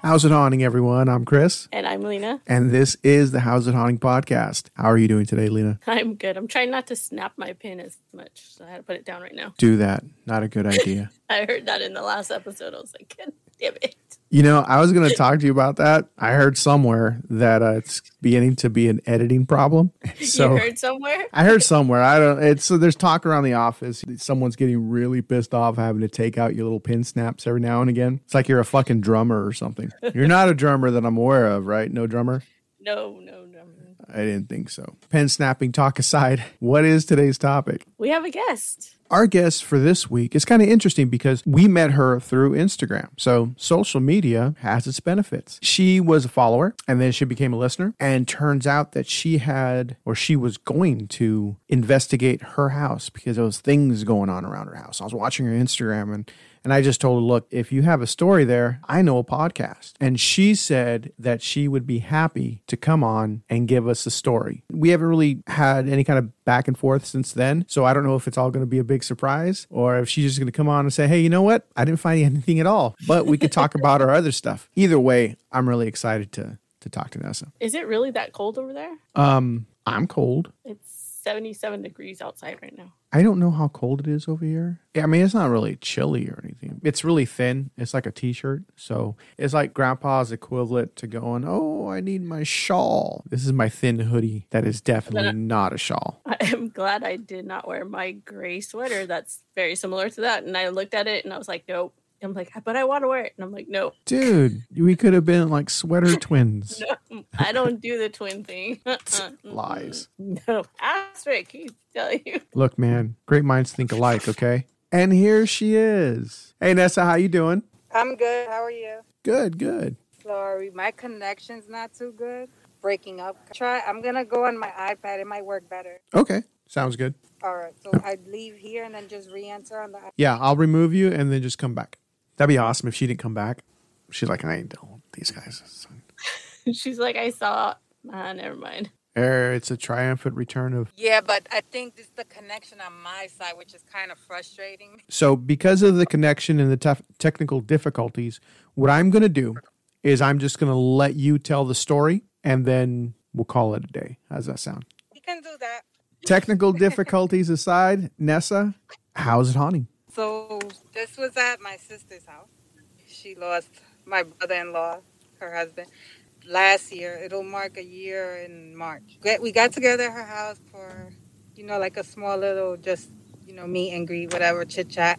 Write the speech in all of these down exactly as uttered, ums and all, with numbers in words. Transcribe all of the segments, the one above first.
How's it haunting, everyone? I'm Chris. And I'm Lena. And this is the How's It Haunting podcast. How are you doing today, Lena? I'm good. I'm trying not to snap my pin as much, so I had to put it down right now. Do that. Not a good idea. I heard that in the last episode. I was like, God damn it. You know, I was going to talk to you about that. I heard somewhere that uh, it's beginning to be an editing problem. So you heard somewhere? I heard somewhere. I don't. It's so there's talk around the office. Someone's getting really pissed off having to take out your little pin snaps every now and again. It's like you're a fucking drummer or something. You're not a drummer that I'm aware of, right? No drummer? No, no, no. I didn't think so. Pen snapping talk aside, what is today's topic? We have a guest. Our guest for this week is kind of interesting because we met her through Instagram. So social media has its benefits. She was a follower and then she became a listener, and turns out that she had, or she was going to investigate her house because there was things going on around her house. I was watching her Instagram and And I just told her, look, if you have a story there, I know a podcast. And she said that she would be happy to come on and give us a story. We haven't really had any kind of back and forth since then. So I don't know if it's all going to be a big surprise or if she's just going to come on and say, hey, you know what? I didn't find anything at all, but we could talk about our other stuff. Either way, I'm really excited to to talk to Nessa. Is it really that cold over there? Um, I'm cold. It's seventy-seven degrees outside right now. I don't know how cold it is over here. I mean, it's not really chilly or anything. It's really thin. It's like a t-shirt. So it's like grandpa's equivalent to going, oh, I need my shawl. This is my thin hoodie. That is definitely not a shawl. I am glad I did not wear my gray sweater. That's very similar to that. And I looked at it and I was like, nope. I'm like, but I want to wear it. And I'm like, no. Dude, we could have been like sweater twins. No, I don't do the twin thing. Lies. No. Ask Rick. He'll tell you. Look, man, great minds think alike, okay? And here she is. Hey, Nessa, how you doing? I'm good. How are you? Good, good. Sorry, my connection's not too good. Breaking up. Try. I'm going to go on my iPad. It might work better. Okay, sounds good. All right. So I'd leave here and then just re-enter on the iPad. Yeah, I'll remove you and then just come back. That'd be awesome if she didn't come back. She's like, I ain't dealing with these guys. She's like, I saw. Ah, never mind. Er, it's a triumphant return of... Yeah, but I think it's the connection on my side, which is kind of frustrating. So because of the connection and the tef- technical difficulties, what I'm going to do is I'm just going to let you tell the story and then we'll call it a day. How's that sound? You can do that. Technical difficulties aside, Nessa, how's it haunting? So this was at my sister's house. She lost my brother-in-law, her husband, last year. It'll mark a year in March. We got together at her house for, you know, like a small little just, you know, meet and greet, whatever, chit-chat.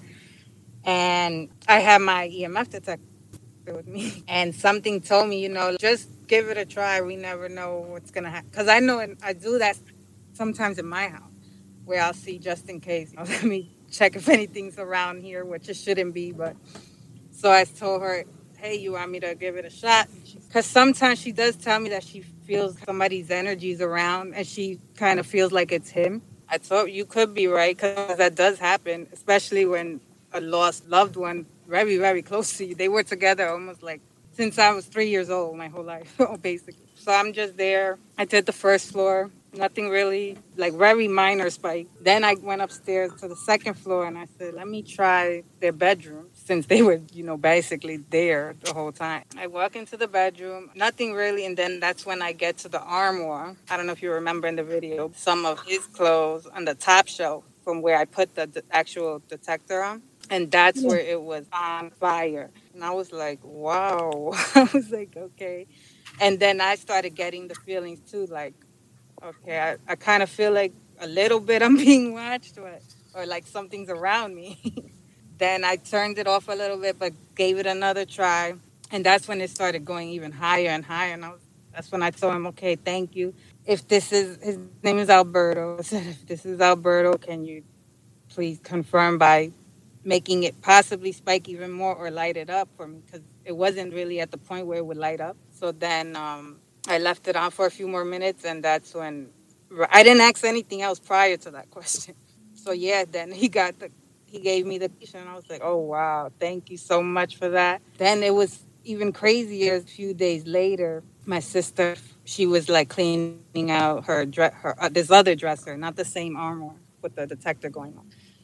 And I had my E M F detector with me. And something told me, you know, just give it a try. We never know what's going to happen. Because I know I do that sometimes in my house where I'll see just in case. You know, let me check if anything's around here, which it shouldn't be. But so I told her, hey, you want me to give it a shot? Because sometimes she does tell me that she feels somebody's energies around and she kind of feels like it's him. I thought you could be right, because that does happen, especially when a lost loved one very, very close to you. They were together almost like since I was three years old, my whole life, basically. So I'm just there. I did the first floor. Nothing really, like very minor spike. Then I went upstairs to the second floor and I said, let me try their bedroom since they were, you know, basically there the whole time. I walk into the bedroom, nothing really. And then that's when I get to the armoire. I don't know if you remember in the video, some of his clothes on the top shelf from where I put the, the actual detector on. And that's where it was on fire. And I was like, wow. I was like, okay. And then I started getting the feelings too, like, okay, I, I kind of feel like a little bit I'm being watched or, or like something's around me. Then I turned it off a little bit, but gave it another try. And that's when it started going even higher and higher. And I was, that's when I told him, okay, thank you. If this is, his name is Alberto. I said, if this is Alberto, can you please confirm by making it possibly spike even more or light it up for me? Because it wasn't really at the point where it would light up. So then um, I left it on for a few more minutes, and that's when I didn't ask anything else prior to that question. So yeah, then he got the, he gave me the question, and I was like, oh wow, thank you so much for that. Then it was even crazier. A few days later, my sister, she was like cleaning out her, her uh, this other dresser, not the same armoire with the detector going on.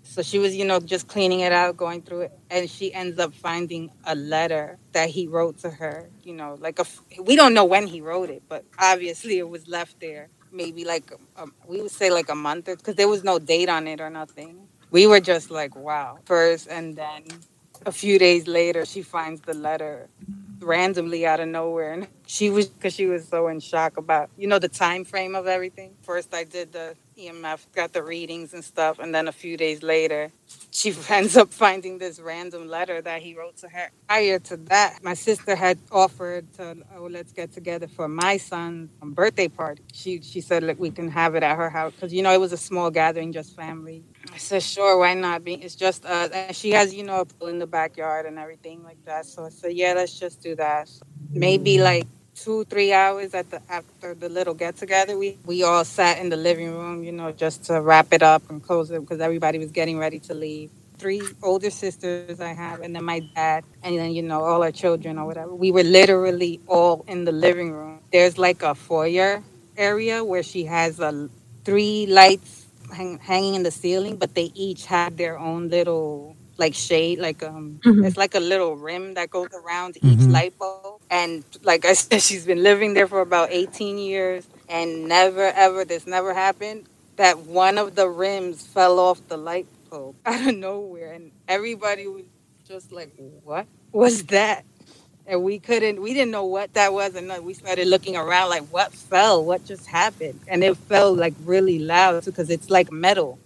So she was, you know, just cleaning it out, going through it, and she ends up finding a letter that he wrote to her. You know, like a f- we don't know when he wrote it, but obviously it was left there. Maybe like um, we would say like a month, because there was no date on it or nothing. We were just like, wow, first, and then a few days later, she finds the letter randomly out of nowhere, and she was because she was so in shock about, you know, the time frame of everything. First I did the E M F, got the readings and stuff, and then a few days later she ends up finding this random letter that he wrote to her. Prior to that, my sister had offered to, oh, let's get together for my son's birthday party. She she said, like, we can have it at her house, because, you know, it was a small gathering, just family. I said, sure, why not? Be It's just us. And she has, you know, a pool in the backyard and everything like that. So I said, yeah, let's just do that. So maybe like two, three hours at the after the little get together, we we all sat in the living room, you know, just to wrap it up and close it, because everybody was getting ready to leave. Three older sisters I have, and then my dad, and then, you know, all our children or whatever. We were literally all in the living room. There's like a foyer area where she has a three lights hang, hanging in the ceiling, but they each have their own little like shade, like um, Mhm. it's like a little rim that goes around each Mm-hmm. light bulb. And like I said, she's been living there for about eighteen years, and never ever, this never happened, that one of the rims fell off the light bulb out of nowhere, and everybody was just like, "What was that?" And we couldn't, we didn't know what that was, and then we started looking around like, what fell, what just happened? And it fell like really loud too, because it's like metal.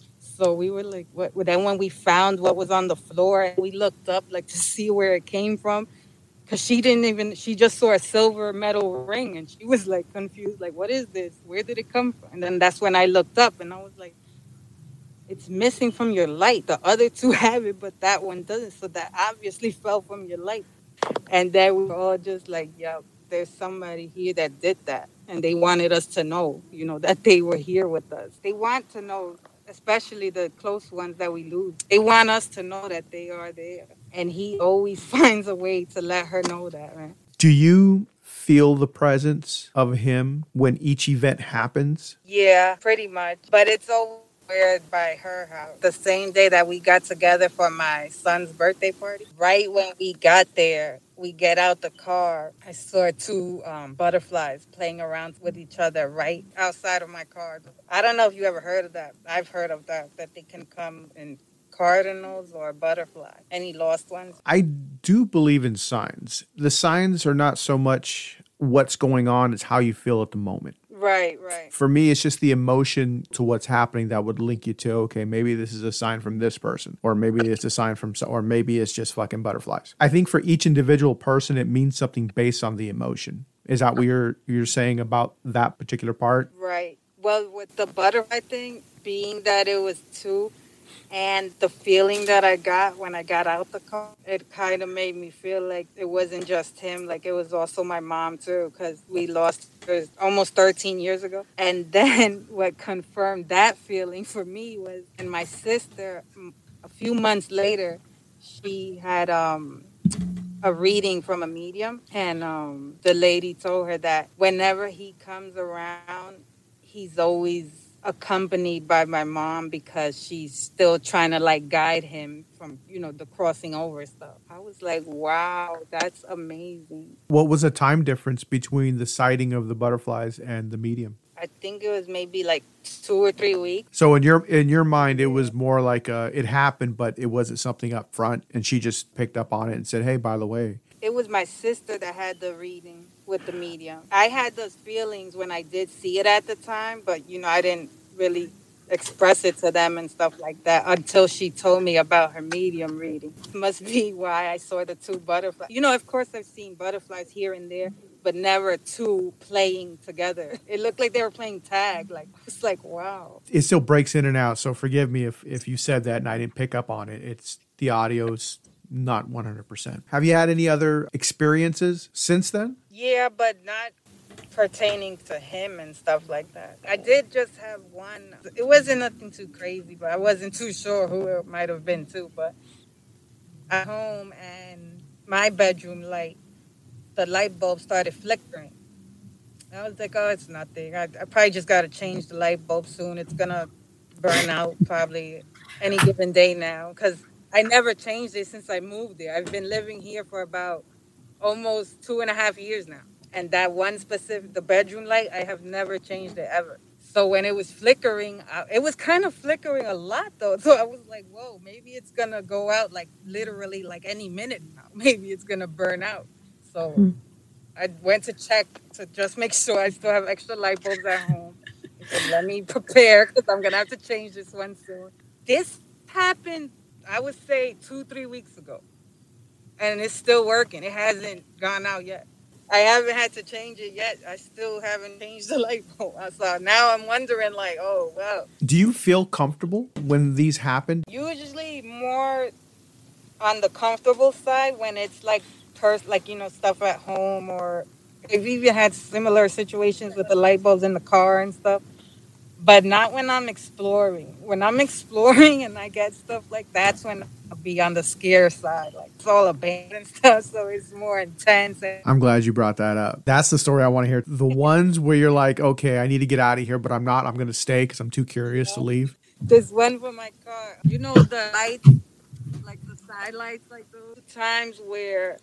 So we were like, what? Well, then when we found what was on the floor, we looked up like to see where it came from, because she didn't even, she just saw a silver metal ring, and she was like confused, like, what is this, where did it come from? And then that's when I looked up, and I was like, it's missing from your light. The other two have it, but that one doesn't, so that obviously fell from your light. And then we were all just like, yeah, there's somebody here that did that. And they wanted us to know, you know, that they were here with us. They want to know, especially the close ones that we lose. They want us to know that they are there. And he always finds a way to let her know that, man. Do you feel the presence of him when each event happens? Yeah, pretty much. But it's over by her house. The same day that we got together for my son's birthday party, right when we got there, we get out the car. I saw two um, butterflies playing around with each other right outside of my car. I don't know if you ever heard of that. I've heard of that, that they can come in cardinals or butterflies. Any lost ones? I do believe in signs. The signs are not so much what's going on, it's how you feel at the moment. Right, right. For me, it's just the emotion to what's happening that would link you to, okay, maybe this is a sign from this person, or maybe it's a sign from, so- or maybe it's just fucking butterflies. I think for each individual person, it means something based on the emotion. Is that what you're you're saying about that particular part? Right. Well, with the butterfly thing, being that it was two, and the feeling that I got when I got out the car, it kind of made me feel like it wasn't just him. Like, it was also my mom, too, because we lost her almost thirteen years ago. And then what confirmed that feeling for me was, and my sister, m- a few months later, she had um, a reading from a medium. And um, the lady told her that whenever he comes around, he's always accompanied by my mom, because she's still trying to like guide him from, you know, the crossing over stuff. I was like, wow, that's amazing. What was the time difference between the sighting of the butterflies and the medium? I think it was maybe like two or three weeks. So in your in your mind, it was more like uh, it happened, but it wasn't something up front, and she just picked up on it and said, "Hey, by the way." It was my sister that had the reading with the medium. I had those feelings when I did see it at the time, but, you know, I didn't really express it to them and stuff like that until she told me about her medium reading. Must be why I saw the two butterflies. You know, of course, I've seen butterflies here and there, but never two playing together. It looked like they were playing tag. Like, it's like, wow. It still breaks in and out, so forgive me if, if you said that and I didn't pick up on it. It's the audio's not one hundred percent. Have you had any other experiences since then? Yeah, but not pertaining to him and stuff like that. I did just have one. It wasn't nothing too crazy, but I wasn't too sure who it might have been too. But at home, and my bedroom light, the light bulb started flickering. I was like, oh, it's nothing. I, I probably just got to change the light bulb soon. It's going to burn out probably any given day now because I never changed it since I moved there. I've been living here for about almost two and a half years now. And that one specific, the bedroom light, I have never changed it ever. So when it was flickering, I, it was kind of flickering a lot though. So I was like, whoa, maybe it's going to go out like literally like any minute now. Maybe it's going to burn out. So hmm. I went to check to just make sure I still have extra light bulbs at home. And let me prepare because I'm going to have to change this one soon. This happened, I would say, two, three weeks ago. And it's still working. It hasn't gone out yet. I haven't had to change it yet. I still haven't changed the light bulb. So now I'm wondering, like, oh, wow. Do you feel comfortable when these happen? Usually more on the comfortable side when it's like, pers- like you know, stuff at home, or I've even had similar situations with the light bulbs in the car and stuff. But not when I'm exploring. When I'm exploring and I get stuff like that, that's when I'll be on the scare side. Like, it's all abandoned stuff, so it's more intense. I'm glad you brought that up. That's the story I want to hear. The ones where you're like, okay, I need to get out of here, but I'm not. I'm going to stay because I'm too curious you know, to leave. There's one for my car. You know the lights, like the side lights, like those times where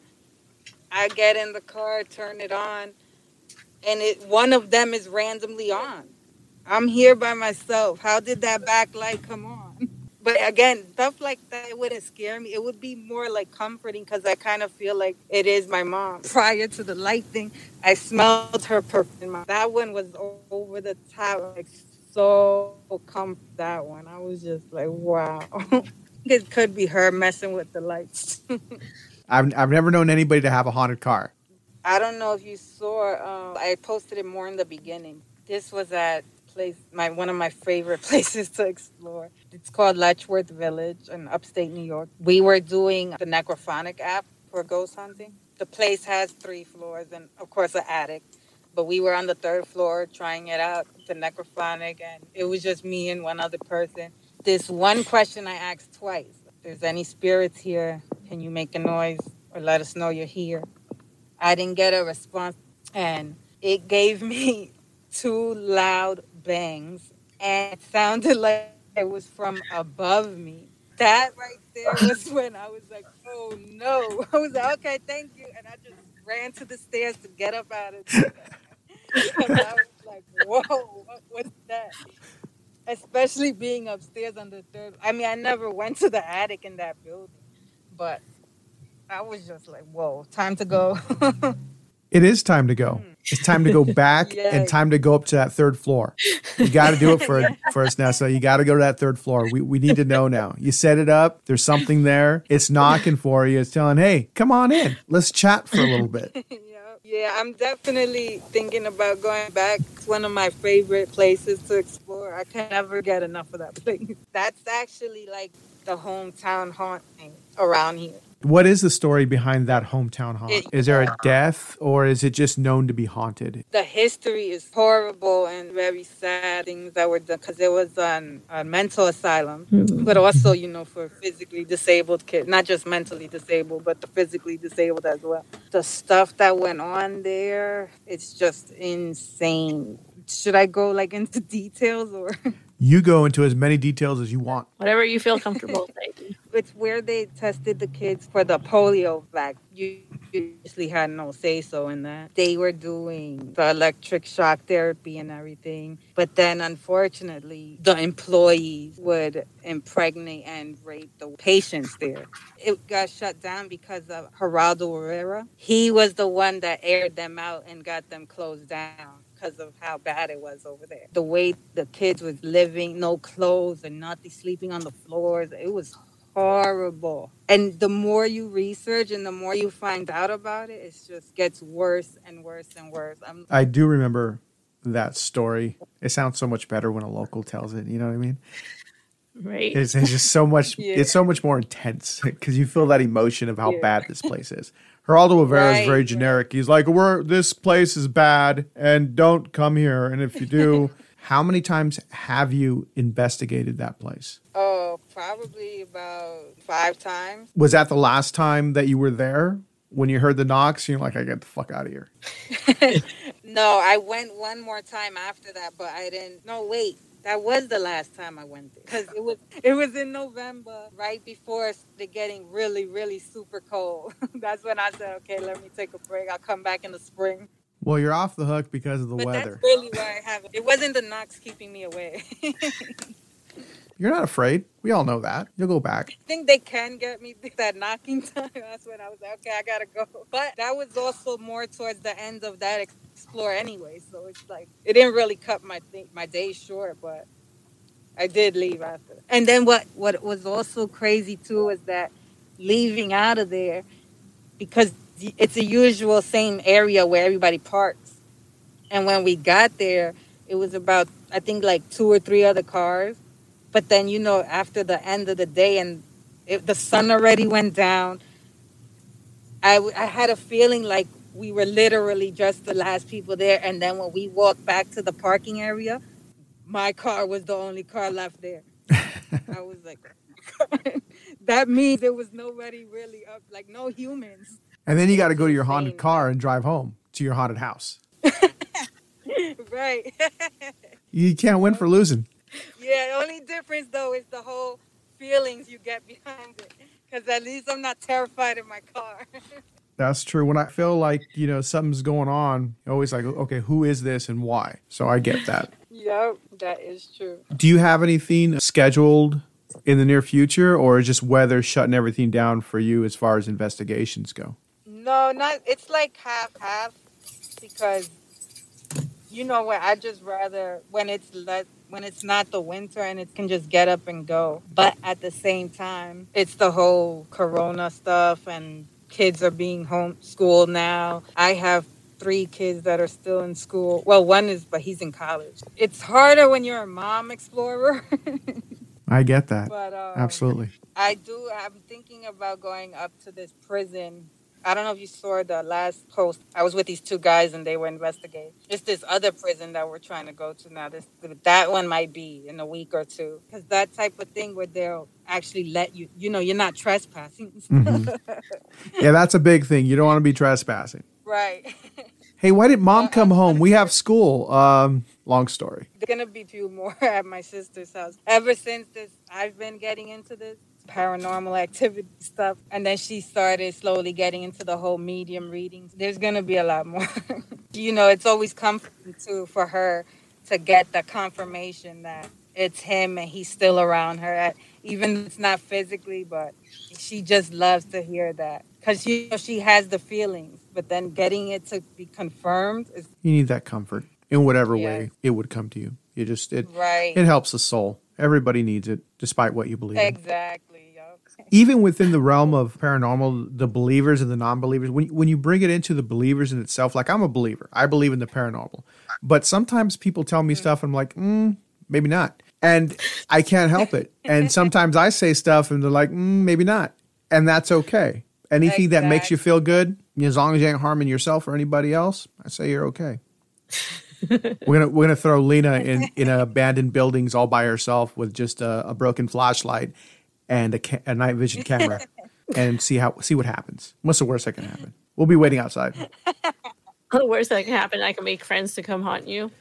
I get in the car, turn it on, and it one of them is randomly on. I'm here by myself. How did that backlight come on? But again, stuff like that, it wouldn't scare me. It would be more like comforting because I kind of feel like it is my mom. Prior to the light thing, I smelled her perfume. That one was over the top, like so comfortable. That one, I was just like, wow. It could be her messing with the lights. I've I've never known anybody to have a haunted car. I don't know if you saw. Um, I posted it more in the beginning. This was at place my one of my favorite places to explore. It's called Letchworth Village in upstate New York. We were doing the Necrophonic app for ghost hunting. The place has three floors and of course an attic, but we were on the third floor trying it out, the Necrophonic, and it was just me and one other person. This one question I asked twice: if there's any spirits here, can you make a noise or let us know you're here? I didn't get a response, and it gave me two loud bangs, and it sounded like it was from above me. That right there was when I was like, oh no. I was like, okay, thank you. And I just ran to the stairs to get up out of there. And I was like, whoa, what was that? Especially being upstairs on the third. I mean, I never went to the attic in that building, but I was just like, whoa, time to go. It is time to go. It's time to go back yeah. and time to go up to that third floor. You got to do it for, for us, Nessa. You got to go to that third floor. We we need to know now. You set it up. There's something there. It's knocking for you. It's telling, hey, come on in. Let's chat for a little bit. yeah. yeah, I'm definitely thinking about going back. It's one of my favorite places to explore. I can never get enough of that place. That's actually like the hometown haunting around here. What is the story behind that hometown haunt? It, is there a death or is it just known to be haunted? The history is horrible and very sad things that were done because it was an, a mental asylum, mm-hmm. but also, you know, for physically disabled kids, not just mentally disabled, but the physically disabled as well. The stuff that went on there, it's just insane. Should I go like into details or? You go into as many details as you want. Whatever you feel comfortable with. It's where they tested the kids for the polio vaccine. You usually had no say-so in that. They were doing the electric shock therapy and everything. But then, unfortunately, the employees would impregnate and rape the patients there. It got shut down because of Geraldo Rivera. He was the one that aired them out and got them closed down. Because of how bad it was over there. The way the kids was living, no clothes and nothing, sleeping on the floors. It was horrible. And the more you research and the more you find out about it, it just gets worse and worse and worse. I'm- I do remember that story. It sounds so much better when a local tells it. You know what I mean? Right. It's, it's just so much, yeah. it's so much more intense because you feel that emotion of how yeah. bad this place is. Geraldo Rivera right, is very generic. Right. He's like, "We're this place is bad and don't come here. And if you do," how many times have you investigated that place? Oh, probably about five times. Was that the last time that you were there when you heard the knocks? You're like, "I get the fuck out of here." No, I went one more time after that, but I didn't. No, wait. That was the last time I went there because it was it was in November, right before the getting really, really super cold. That's when I said, okay, let me take a break. I'll come back in the spring. Well, you're off the hook because of the But weather. that's really why I haven't. It wasn't the knocks keeping me away. You're not afraid. We all know that. You'll go back. I think they can get me that knocking time. That's when I was like, okay, I gotta go. But that was also more towards the end of that explore anyway. So it's like it didn't really cut my th- my day short, but I did leave after. And then what what was also crazy too is that leaving out of there because it's a usual same area where everybody parks. And when we got there, it was about I think like two or three other cars. But then, you know, after the end of the day and it, the sun already went down, I, I had a feeling like we were literally just the last people there. And then when we walked back to the parking area, my car was the only car left there. I was like, that means there was nobody really up, like no humans. And then you got to go to your haunted car and drive home to your haunted house. Right. You can't win for losing. Yeah, the only difference, though, is the whole feelings you get behind it. Because at least I'm not terrified in my car. That's true. When I feel like, you know, something's going on, you're always like, okay, who is this and why? So I get that. Yep, that is true. Do you have anything scheduled in the near future, or is just weather shutting everything down for you as far as investigations go? No, not. It's like half-half because, you know what, I just rather when it's let, when it's not the winter and it can just get up and go. But at the same time, it's the whole corona stuff and kids are being homeschooled now. I have three kids that are still in school. Well, one is, but he's in college. It's harder when you're a mom explorer. I get that. But, um, absolutely. I do. I'm thinking about going up to this prison. I don't know if you saw the last post. I was with these two guys and they were investigating. It's this other prison that we're trying to go to now. This that one might be in a week or two. Because that type of thing where they'll actually let you, you know, you're not trespassing. Mm-hmm. Yeah, that's a big thing. You don't want to be trespassing. Right. Hey, why did mom come home? We have school. Um, long story. There's going to be a few more at my sister's house. Ever since this, I've been getting into this paranormal activity stuff. And then she started slowly getting into the whole medium readings. There's going to be a lot more. You know, it's always comforting, too, for her to get the confirmation that it's him and he's still around her. Even if it's not physically, but she just loves to hear that. Because you know, she has the feelings. But then getting it to be confirmed is... You need that comfort in whatever Yeah. way it would come to you. You just, it, Right. it helps the soul. Everybody needs it, despite what you believe in. Exactly. Yep. Even within the realm of paranormal, the believers and the non-believers, when, when you bring it into the believers in itself, like I'm a believer. I believe in the paranormal. But sometimes people tell me stuff and I'm like, mm, maybe not. And I can't help it. And sometimes I say stuff and they're like, mm, maybe not. And that's okay. Anything that makes you feel good, as long as you ain't harming yourself or anybody else, I say you're okay. we're gonna we're gonna throw Lena in in an abandoned buildings all by herself with just a, a broken flashlight and a, ca- a night vision camera, and see how see what happens. What's the worst that can happen? We'll be waiting outside. The worst that can happen, I can make friends to come haunt you.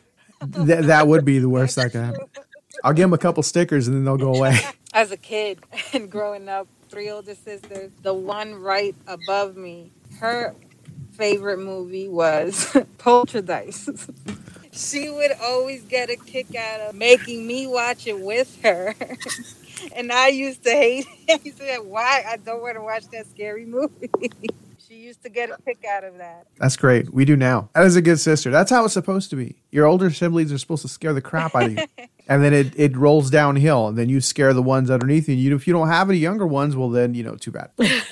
Th- that would be the worst that can happen. I'll give them a couple stickers and then they'll go away. As a kid and growing up, three older sisters. The one right above me, her favorite movie was Poltergeist. She would always get a kick out of making me watch it with her. And I used to hate it. I used to say, why? I don't want to watch that scary movie. She used to get a kick out of that. That's great. We do now. That is a good sister. That's how it's supposed to be. Your older siblings are supposed to scare the crap out of you. And then it, it rolls downhill. And then you scare the ones underneath you. You. If you don't have any younger ones, well, then, you know, too bad.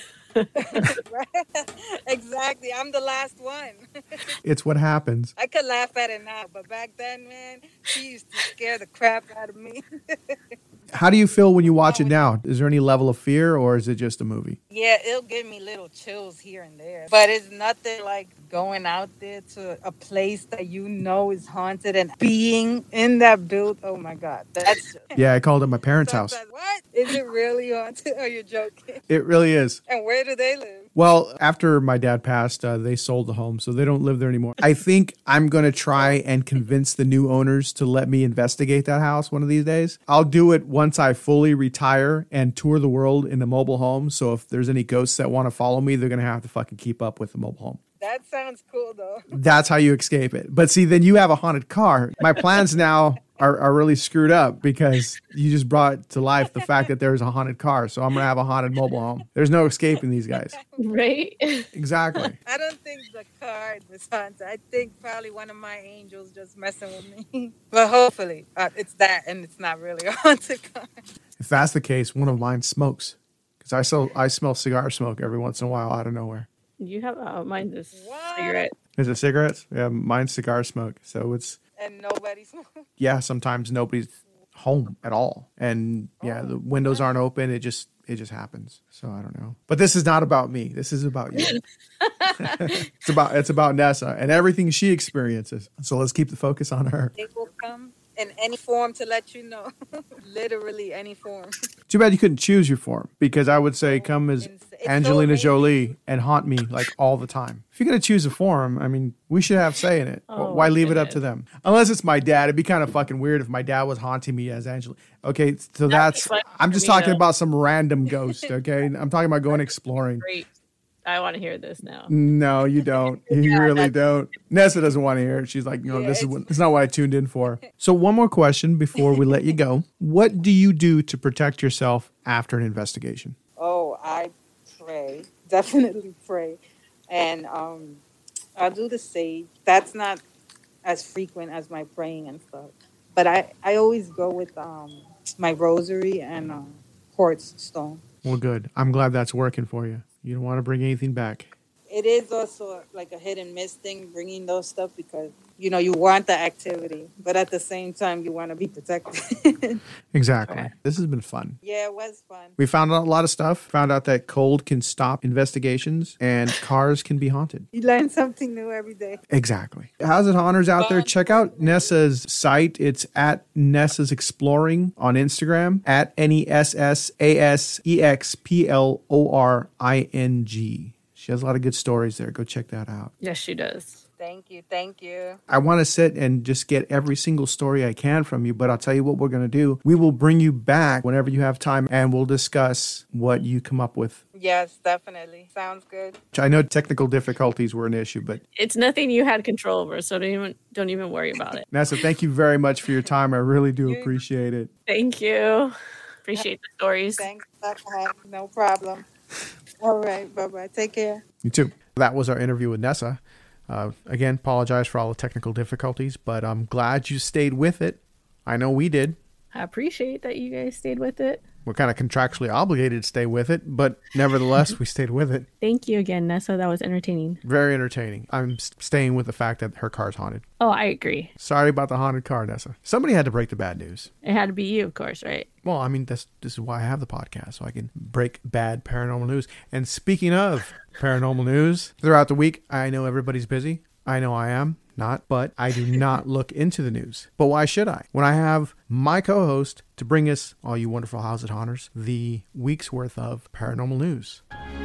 Exactly. I'm the last one. It's what happens. I could laugh at it now, but back then, man, she used to scare the crap out of me. How do you feel when you watch it now? Is there any level of fear or is it just a movie? Yeah, it'll give me little chills here and there. But it's nothing like going out there to a place that you know is haunted and being in that build. Oh, my God. That's just... Yeah, I called it my parents' house. What? Is it really haunted? Are you joking? It really is. And where do they live? Well, after my dad passed, uh, they sold the home, so they don't live there anymore. I think I'm going to try and convince the new owners to let me investigate that house one of these days. I'll do it once I fully retire and tour the world in a mobile home. So if there's any ghosts that want to follow me, they're going to have to fucking keep up with the mobile home. That sounds cool, though. That's how you escape it. But see, then you have a haunted car. My plans now are, are really screwed up because you just brought to life the fact that there's a haunted car. So I'm going to have a haunted mobile home. There's no escaping these guys. Right? Exactly. I don't think the card was haunted. I think probably one of my angels just messing with me. But hopefully uh, it's that and it's not really a haunted car. If that's the case, one of mine smokes. Because I, still, I smell cigar smoke every once in a while out of nowhere. You have, oh, mine's a What? cigarette. Is it cigarettes? Yeah, mine's cigar smoke. So it's, And nobody smokes. yeah, sometimes nobody's home at all. And yeah, the windows aren't open. It just, it just happens. So I don't know. But this is not about me. This is about you. it's about, it's about Nessa and everything she experiences. So let's keep the focus on her. They will come in any form to let you know. Literally any form. Too bad you couldn't choose your form, because I would say come as It's so Angelina amazing. Jolie and haunt me like all the time. If you're going to choose a form, I mean, we should have say in it. Oh, Why leave it up goodness. to them? Unless it's my dad. It'd be kind of fucking weird if my dad was haunting me as Angelina. Okay, so that's, fun I'm for just me, talking though. about some random ghost, okay? I'm talking about going exploring. Great. I want to hear this now. No, you don't. You really don't. Nessa doesn't want to hear it. She's like, no, Yeah, this is it's- what, it's not what I tuned in for. So one more question before we let you go. What do you do to protect yourself after an investigation? Oh, I pray. Definitely pray. And um, I'll do the sage. That's not as frequent as my praying and stuff. But I, I always go with um, my rosary and um, quartz stone. Well, good. I'm glad that's working for you. You don't want to bring anything back. It is also like a hit and miss thing, bringing those stuff, because, you know, you want the activity, but at the same time, you want to be protected. Exactly. Okay. This has been fun. Yeah, it was fun. We found out a lot of stuff. Found out that cold can stop investigations and cars can be haunted. You learn something new every day. Exactly. How's it, haunters out there? Check out Nessa's site. It's at Nessa's Exploring on Instagram, at N E S S A S E X P L O R I N G. She has a lot of good stories there. Go check that out. Yes, she does. Thank you. Thank you. I want to sit and just get every single story I can from you, but I'll tell you what we're going to do. We will bring you back whenever you have time and we'll discuss what you come up with. Yes, definitely. Sounds good. I know technical difficulties were an issue, but It's nothing you had control over, so don't even don't even worry about it. Nessa, thank you very much for your time. I really do appreciate it. Thank you. Appreciate the stories. Thanks. Bye. No problem. All right. Bye-bye. Take care. You too. That was our interview with Nessa. Uh, again, apologize for all the technical difficulties, but I'm glad you stayed with it. I know we did. I appreciate that you guys stayed with it. We're kind of contractually obligated to stay with it, but nevertheless, we stayed with it. Thank you again, Nessa. That was entertaining. Very entertaining. I'm s- staying with the fact that her car's haunted. Oh, I agree. Sorry about the haunted car, Nessa. Somebody had to break the bad news. It had to be you, of course, right? Well, I mean, that's this is why I have the podcast, so I can break bad paranormal news. And speaking of paranormal news, throughout the week, I know everybody's busy. I know I am not, but I do not look into the news. But why should I? When I have my co-host to bring us, all you wonderful House at Haunters, the week's worth of paranormal news.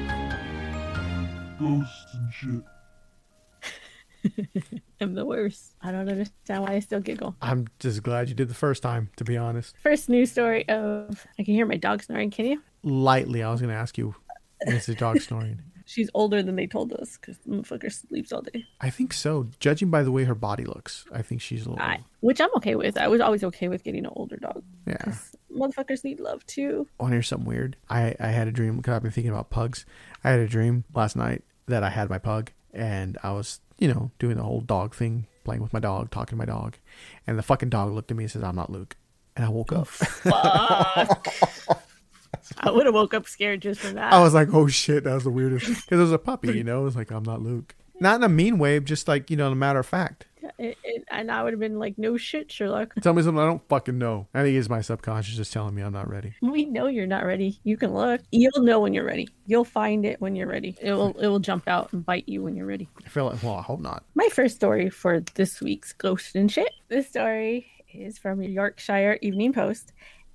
Ghosts and shit. I'm the worst. I don't understand why I still giggle. I'm just glad you did the first time, to be honest. First news story of, I can hear my dog snoring. Can you? Lightly, I was going to ask you, is the dog snoring? She's older than they told us because the motherfucker sleeps all day. I think so. Judging by the way her body looks, I think she's a little... I, which I'm okay with. I was always okay with getting an older dog. Yeah. 'Cause motherfuckers need love too. I want to hear something weird. I, I had a dream, because I've been thinking about pugs. I had a dream last night that I had my pug, and I was, you know, doing the whole dog thing, playing with my dog, talking to my dog. And the fucking dog looked at me and says, "I'm not Luke." And I woke up. Fuck. I would have woke up scared just from that. I was like, oh shit, that was the weirdest. Because it was a puppy, you know? It was like, "I'm not Luke." Not in a mean way, just like, you know, in a matter of fact. It, it, and I would have been like, no shit, Sherlock. Tell me something I don't fucking know. I think it's my subconscious just telling me I'm not ready. We know you're not ready. You can look. You'll know when you're ready. You'll find it when you're ready. It will it will jump out and bite you when you're ready. I feel like, well, I hope not. My first story for this week's Ghost and Shit. This story is from Yorkshire Evening Post.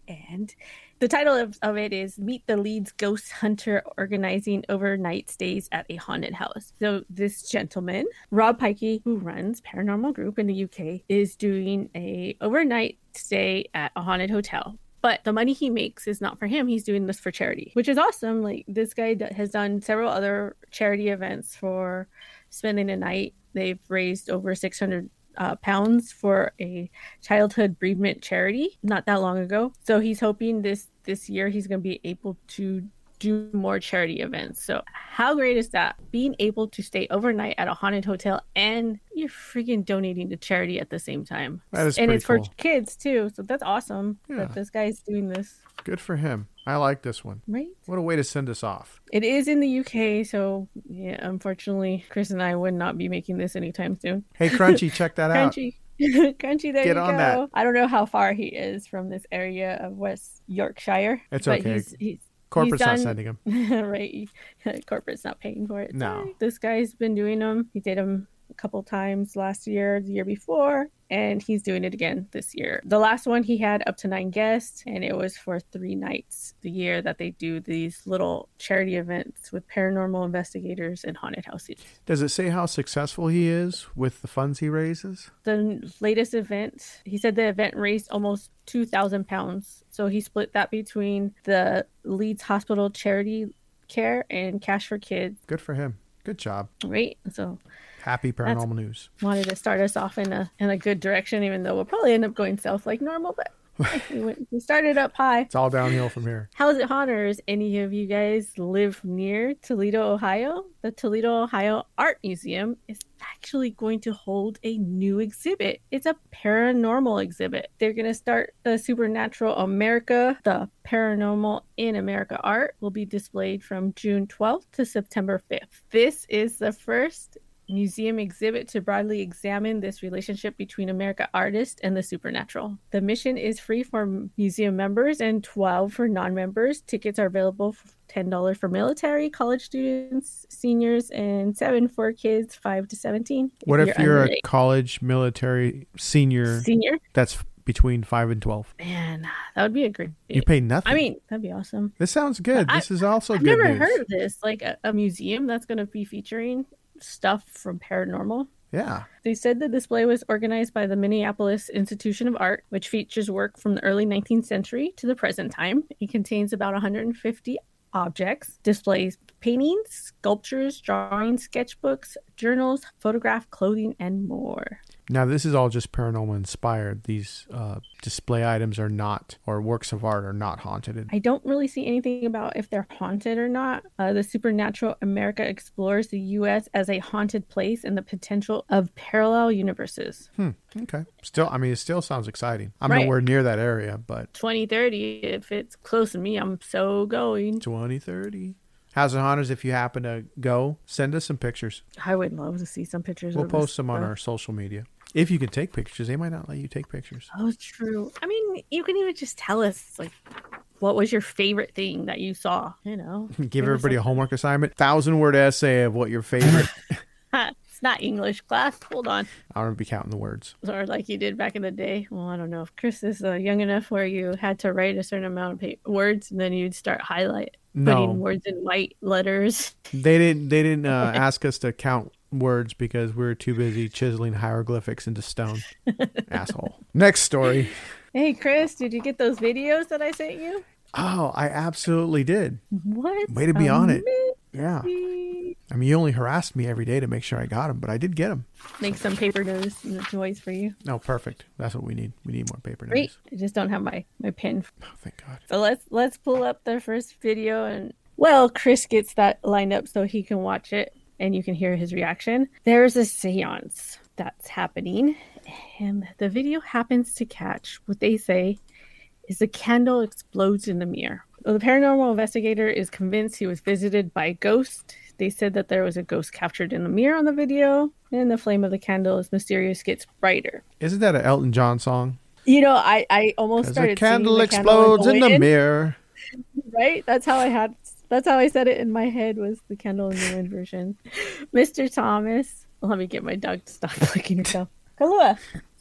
And the title of, of it is Meet the Leeds Ghost Hunter Organizing Overnight Stays at a Haunted House. So this gentleman, Rob Pikey, who runs Paranormal Group in the U K, is doing a overnight stay at a haunted hotel. But the money he makes is not for him. He's doing this for charity, which is awesome. Like, this guy d- has done several other charity events for spending a night. They've raised over six hundred uh, pounds for a childhood bereavement charity not that long ago. So he's hoping this this year he's going to be able to do more charity events. So how great is that? Being able to stay overnight at a haunted hotel and you're freaking donating to charity at the same time. That is and pretty it's cool. for kids too. So that's awesome Yeah. that this guy's doing this. Good for him. I like this one. Right? What a way to send us off. It is in the U K, so yeah, unfortunately, Chris and I would not be making this anytime soon. Hey, Crunchy, check that out. Crunchy. Crunchy, there Get you on go. that. I don't know how far he is from this area of West Yorkshire. It's but okay. He's, he's, Corporate's he's not done- sending him. right. Corporate's not paying for it. No. Sorry. This guy's been doing them. He did them a couple times last year, the year before, and he's doing it again this year. The last one he had up to nine guests, and it was for three nights the year that they do these little charity events with paranormal investigators and haunted houses. Does it say how successful he is with the funds he raises? The latest event, he said the event raised almost two thousand pounds. So he split that between the Leeds Hospital charity care and Cash for Kids, Good for him. Good job. right? So Happy paranormal news. wanted to start us off in a in a good direction, even though we'll probably end up going south like normal, but we, went, we started up high. It's all downhill from here. How's it, Haunters? Any of you guys live near Toledo, Ohio? The Toledo, Ohio Art Museum is actually going to hold a new exhibit. It's a paranormal exhibit. They're going to start the Supernatural America. The Paranormal in America art will be displayed from June twelfth to September fifth. This is the first museum exhibit to broadly examine this relationship between America artists and the supernatural. The mission is free for museum members and twelve for non-members. Tickets are available for ten dollars for military, college students, seniors, and seven for kids five to seventeen. What if you're a underage. college, military, senior senior? that's between five and twelve? Man, that would be a great. You pay nothing. I mean, that'd be awesome. this sounds good. I- This is also I've good never news. heard of this. Like a, a museum that's going to be featuring stuff from paranormal. Yeah. They said the display was organized by the Minneapolis Institution of Art, which features work from the early nineteenth century to the present time. It contains about one hundred fifty objects, displays paintings, sculptures, drawings, sketchbooks, journals, photograph, clothing, and more. Now, this is all just paranormal inspired. These uh, display items are not, or works of art are not haunted. I don't really see anything about if they're haunted or not. Uh, the Supernatural America explores the U S as a haunted place and the potential of parallel universes. Hmm. Okay. Still, I mean, it still sounds exciting. I'm Right. nowhere near that area, but twenty thirty, if it's close to me, I'm so going. twenty thirty. How's it, Hunters? If you happen to go, send us some pictures. I would love to see some pictures We'll of post this them on stuff. our social media. If you can take pictures, they might not let you take pictures. Oh, true. I mean, you can even just tell us, like, what was your favorite thing that you saw? You know, Give everybody a homework assignment. Thousand word essay of what your favorite. a. It's not English class. Hold on. I don't be counting the words. Or like you did back in the day. Well, I don't know if Chris is uh, young enough where you had to write a certain amount of pa- words and then you'd start highlight No. putting words in white letters. They didn't. They didn't uh, ask us to count words because we were too busy chiseling hieroglyphics into stone. Asshole. Next story. Hey, Chris, did you get those videos that I sent you? Oh, I absolutely did. What? Way to be on it. Yeah. Amazing. I mean, you only harassed me every day to make sure I got them, but I did get them. Make some paper notes noise for you. No, perfect. That's what we need. We need more paper Great. knives. I just don't have my, my pen. Oh, thank God. So let's let's pull up the first video and well, Chris gets that lined up so he can watch it and you can hear his reaction. There's a seance that's happening and the video happens to catch what they say is the candle explodes in the mirror. Well, the paranormal investigator is convinced he was visited by a ghost. They said that there was a ghost captured in the mirror on the video, and the flame of the candle is mysterious, gets brighter. Isn't that an Elton John song? You know, I, I almost As started a candle singing the candle explodes in the wind, mirror. right? That's how I had. That's how I said it in my head was the candle in the wind version. Mister Thomas, let me get my dog to stop licking herself. Kalua,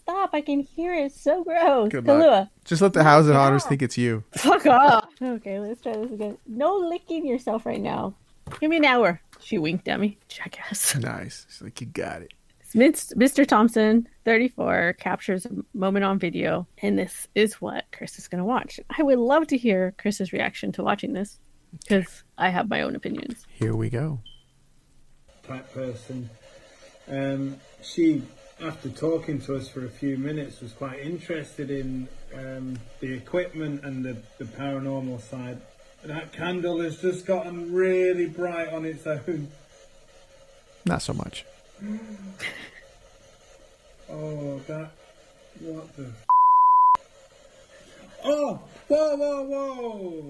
stop. I can hear it. It's so gross. Good luck. Kahlua. Just let the house Knock it hunters out. think it's you. Fuck off. Okay, let's try this again. No licking yourself right now. Give me an hour. She winked at me. Jackass. Nice. She's like, you got it. Mister Thompson, thirty-four, captures a moment on video, and this is what Chris is going to watch. I would love to hear Chris's reaction to watching this, because I have my own opinions. Here we go. Type person. Um, she, after talking to us for a few minutes, was quite interested in um, the equipment and the, the paranormal side. That candle has just gotten really bright on its own. Not so much. Oh, that... What the... F- oh! Whoa, whoa, whoa!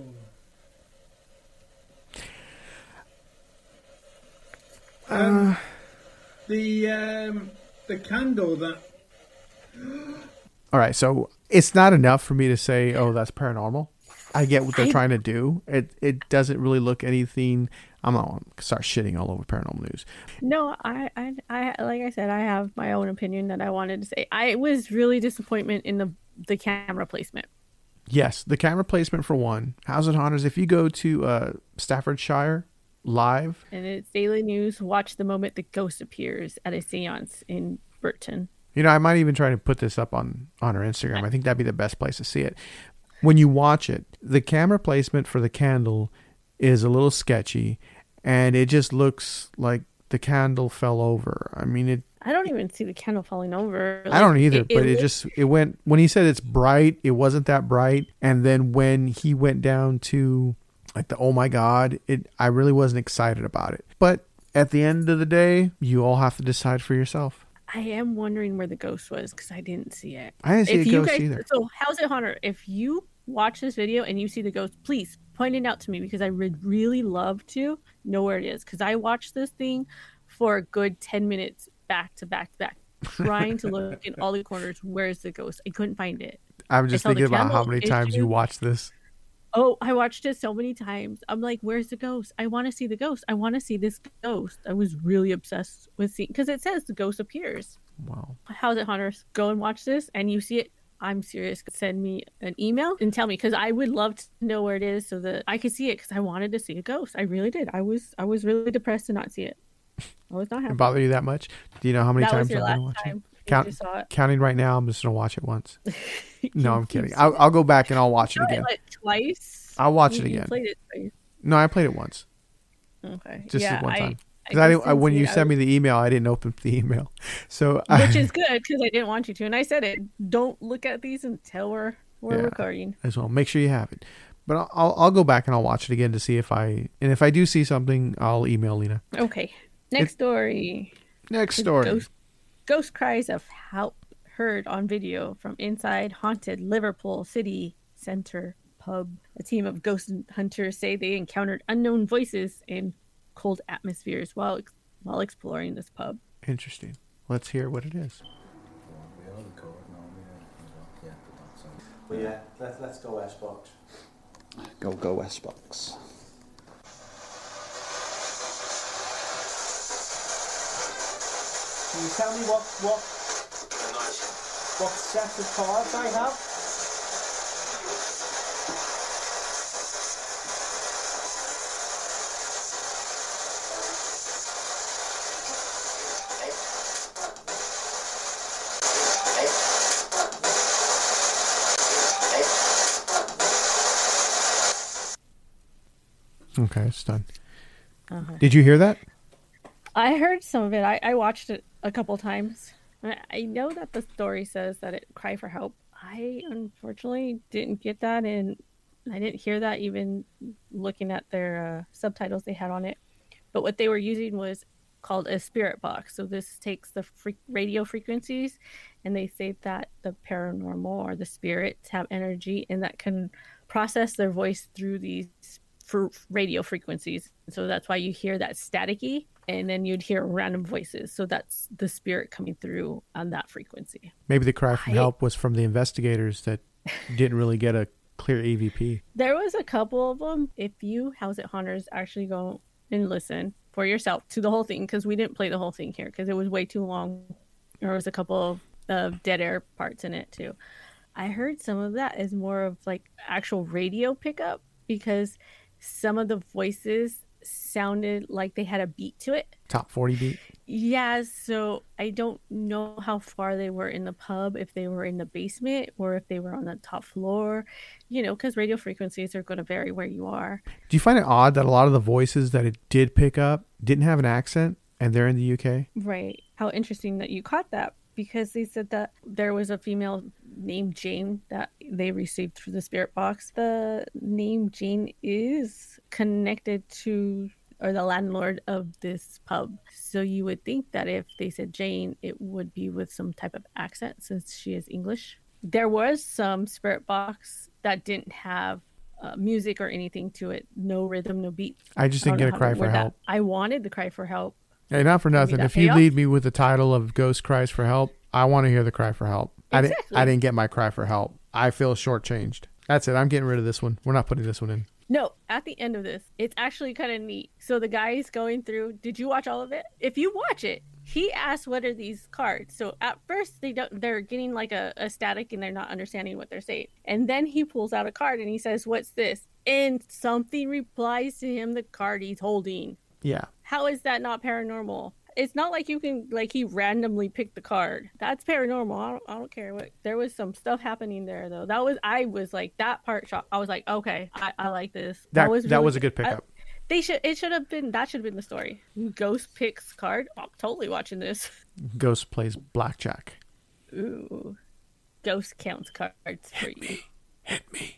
Um, Uh, the, um, the candle that... all right, so it's not enough for me to say, oh, that's paranormal. I get what they're I- trying to do. It it doesn't really look anything. I'm not gonna start shitting all over paranormal news. No, I, I, I, like I said, I have my own opinion that I wanted to say. I was really disappointment in the the camera placement. Yes, the camera placement for one. House of Hunters, if you go to uh, Staffordshire live, And it's daily news. Watch the moment the ghost appears at a seance in Burton. you know, I might even try to put this up on, on our Instagram. I think that'd be the best place to see it. When you watch it, the camera placement for the candle is a little sketchy, and it just looks like the candle fell over. I mean, it. I don't even see the candle falling over. I don't Like, either, but it looks- just it went when he said it's bright, it wasn't that bright, and then when he went down to like the oh my god, it I really wasn't excited about it. But at the end of the day, you all have to decide for yourself. I am wondering where the ghost was because I didn't see it. I didn't see If a you ghost guys, either. so how's it, Hunter? If you watch this video and you see the ghost, please point it out to me because I would really love to know where it is. Because I watched this thing for a good ten minutes back to back to back, trying to look in all the corners. Where's the ghost? I couldn't find it. I'm just saw the thinking about how candle many times you issue. watched this. Oh, I watched it so many times. I'm like, where's the ghost? I want to see the ghost. I want to see this ghost. I was really obsessed with seeing because it says the ghost appears. Wow. How's it, Hunters? Go and watch this, and you see it. I'm serious. Send me an email and tell me because I would love to know where it is so that I could see it because I wanted to see a ghost. I really did. I was I was really depressed to not see it. I was not happy. It bothered you that much? Do you know how many that times was your I'm last gonna watch time. it? you Count, just saw it. counting right now. I'm just gonna watch it once. You- No, I'm you've kidding. seen I'll, I'll go back and I'll watch it it, again. like, twice. I'll watch You- it you again. played it twice. No, I played it once, Okay. just yeah, this one I- time. I Because I, just didn't. I, when see you it. I sent was- me the email, I didn't open the email. So I, which is good because I didn't want you to, and I said it. Don't look at these until we're we're Yeah. recording. as well, make sure you have it. But I'll, I'll I'll go back and I'll watch it again to see if I and if I do see something, I'll email Lena. Okay. Next story. Next The story. Ghost, ghost cries of help heard on video from inside haunted Liverpool City Centre pub. A team of ghost hunters say they encountered unknown voices in cold atmospheres while ex- while exploring this pub. Interesting. Let's hear what it is. But yeah, let's, let's go Xbox. Go, go, Xbox. Can you tell me what what what set of cards I have? Okay, it's done. Okay. Did you hear that? I heard some of it. I, I watched it a couple times. I, I know that the story says that it cry for help. I unfortunately didn't get that, and I didn't hear that even looking at their uh, subtitles they had on it. But what they were using was called a spirit box. So this takes the fre- radio frequencies, and they say that the paranormal or the spirits have energy and that can process their voice through these for radio frequencies. So that's why you hear that staticky, and then you'd hear random voices. So that's the spirit coming through on that frequency. Maybe the cry for I- help was from the investigators that didn't really get a clear E V P. There was a couple of them. If you House It Hunters actually go and listen for yourself to the whole thing, because we didn't play the whole thing here because it was way too long. There was a couple of of dead air parts in it too. I heard some of that is more of like actual radio pickup because some of the voices sounded like they had a beat to it. Top forty beat. Yeah, so I don't know how far they were in the pub, if they were in the basement or if they were on the top floor, you know, because radio frequencies are going to vary where you are. Do you find it odd that a lot of the voices that it did pick up didn't have an accent and they're in the U K? Right. How interesting that you caught that, because they said that there was a female named Jane that they received through the spirit box. The name Jane is connected to or the landlord of this pub. So you would think that if they said Jane, it would be with some type of accent since she is English. There was some spirit box that didn't have uh, music or anything to it. No rhythm, no beat. I just I didn't don't get a know how cry to for word that. help. I wanted the cry for help. Hey, not for nothing. that If you payoff? lead me with the title of Ghost Cries for Help, I want to hear the cry for help. I didn't. Exactly. I didn't get my cry for help. I feel shortchanged. That's it. I'm getting rid of this one. We're not putting this one in. No, at the end of this, it's actually kind of neat. So the guy's going through. Did you watch all of it? If you watch it, he asks, "What are these cards?" So at first they don't. They're getting like a, a static and they're not understanding what they're saying. And then he pulls out a card and he says, "What's this?" And something replies to him the card he's holding. Yeah. How is that not paranormal? It's not like you can, like, he randomly picked the card. That's paranormal. I don't, I don't care what. There was some stuff happening there, though. That was, I was like, that part shot. I was like, okay, I, I like this. That was that really was a good I- pickup. they should, it should have been, that should have been the story. Ghost picks card. I'm totally watching this. Ghost plays blackjack. Ooh. Ghost counts cards for you. Hit me.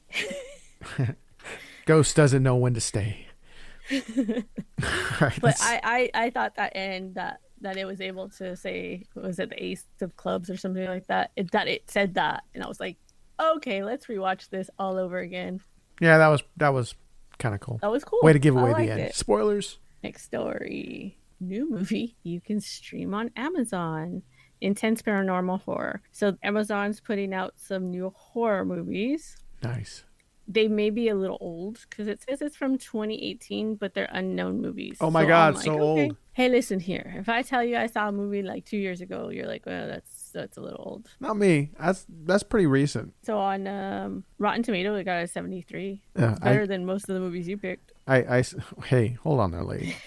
Ghost doesn't know when to stay. All right, But let's- I, I, I thought that end that that it was able to say, was it the ace of clubs or something like that? It, that it said that, and I was like, okay, let's rewatch this all over again. yeah, that was that was kind of cool. That was cool. Way to give I away the liked end. it. Spoilers. Next story, new movie you can stream on Amazon. Intense paranormal horror. So Amazon's putting out some new horror movies. Nice. They may be a little old because it says it's from twenty eighteen, but they're unknown movies. Oh my So God, I'm so okay. old. Hey, listen here. If I tell you I saw a movie like two years ago, you're like, well, that's that's a little old. Not me. That's that's pretty recent. So on um, Rotten Tomato, it got a seventy-three. Yeah, It's better I, than most of the movies you picked. I, I s- hey, hold on there, lady.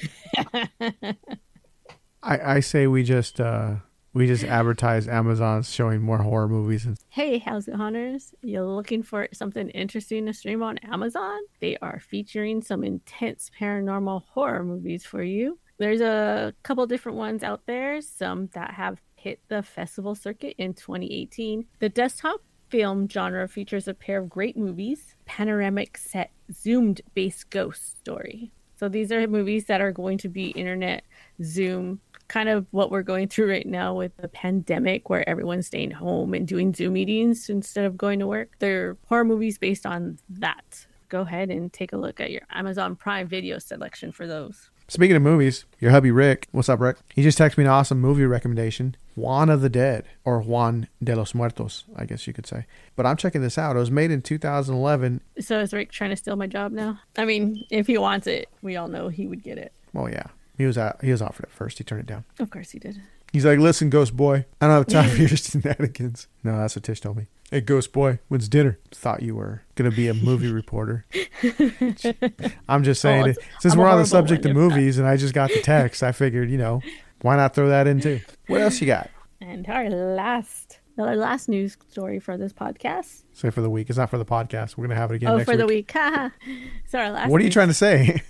I I say we just uh we just advertise Amazon's showing more horror movies. And Hey, how's it, hunters? You looking for something interesting to stream on Amazon? They are featuring some intense paranormal horror movies for you. There's a couple different ones out there, some that have hit the festival circuit in twenty eighteen. The desktop film genre features a pair of great movies, panoramic set, zoomed-based ghost story. So these are movies that are going to be internet Zoom, kind of what we're going through right now with the pandemic where everyone's staying home and doing Zoom meetings instead of going to work. They're horror movies based on that. Go ahead and take a look at your Amazon Prime Video selection for those. speaking of movies, your hubby Rick, what's up, Rick? He just texted me an awesome movie recommendation, Juan of the Dead, or Juan de los Muertos, I guess you could say. But I'm checking this out. It was made in two thousand eleven. So is Rick trying to steal my job now? I mean, if he wants it, we all know he would get it. Well, yeah, he was out, he was offered it first. He turned it down. Of course he did. He's like, listen, Ghost Boy, I don't have time for your shenanigans. No, that's what Tish told me. Hey, Ghost Boy, when's dinner? Thought you were going to be a movie reporter. I'm just saying, Oh, it, it's- since I'm a we're on the horrible subject one of if that- movies and I just got the text, I figured, you know, why not throw that in too? What else you got? And our last, our last news story for this podcast. Say for the week. It's not for the podcast. We're going to have it again oh, next for week. the week. Haha. So our last What are you news- trying to say?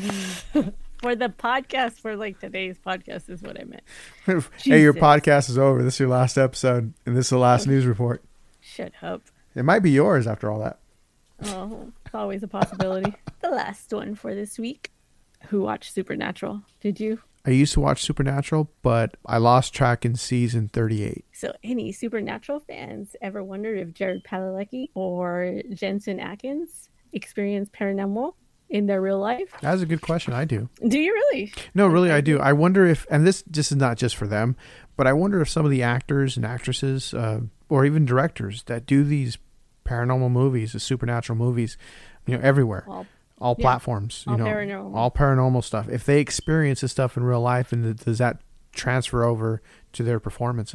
For the podcast, for like today's podcast is what I meant. Hey, your Jesus. podcast is over. This is your last episode, and this is the last news report. Shut up. It might be yours after all that. Oh, it's always a possibility. The last one for this week. Who watched Supernatural? Did you? I used to watch Supernatural, but I lost track in season thirty-eight. So, any Supernatural fans ever wondered if Jared Padalecki or Jensen Atkins experienced paranormal in their real life? That's a good question. I do. Do you really? No, really, I do. I wonder if, and this this is not just for them, but I wonder if some of the actors and actresses, uh, or even directors that do these paranormal movies, the supernatural movies, you know, everywhere, All, all yeah, platforms, you all know, paranormal. all paranormal stuff. If they experience this stuff in real life, and does that transfer over to their performances?